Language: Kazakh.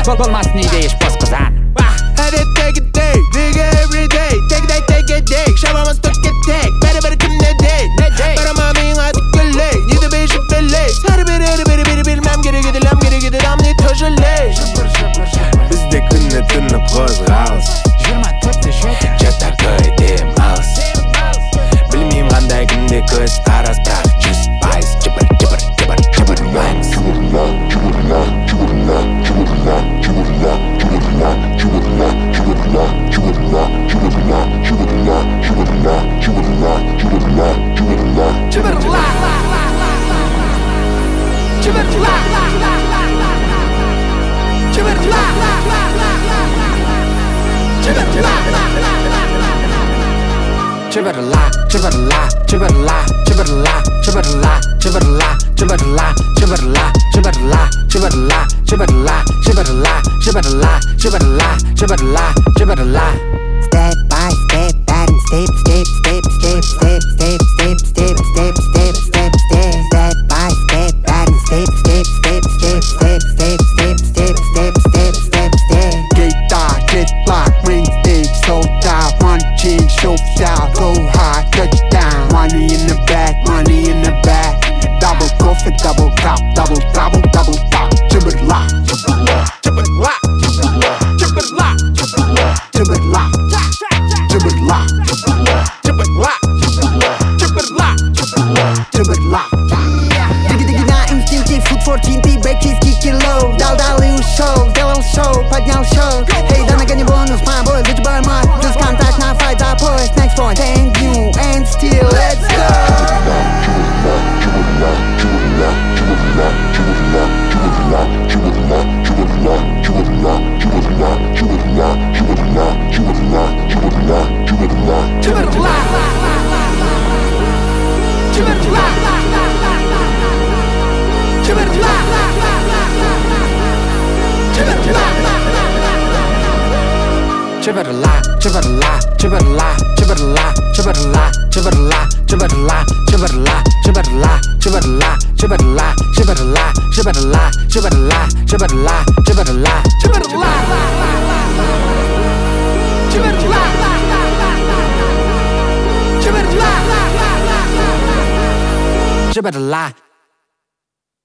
болмасын үйде еш бос қызан. Take a day, dig every day. Take a day, шамамыз төртке тек. Бәрі күнде дей. Барама миңа тікелей. Неді бейшіп білей. Сәрі бері білмәм керек еді. Ләм керек еді, дамны төжілей. Бізде күні түні қозғалыс. 24-те жеті Жата көйде малыс. Білмейм қандай күнде көз қарас, бірақ 100% жыбыр маңыз. Step by step, and step by step, and step. Get block, ring stage, sold out, one chain, show out, go high, touchdown. Money in the back, double coffee, double top, double top. Jibber lock. Diggy на инстинкте, food for tinty, бэкчиз, кики low. Дал-дал и ушел, сделал шоу, поднял шоу. Эй, да нагони бонус, my boy, лучше бой мой. Плюс контакт на fight, за поезд, next point. And new, and still, let's go. Jibber-la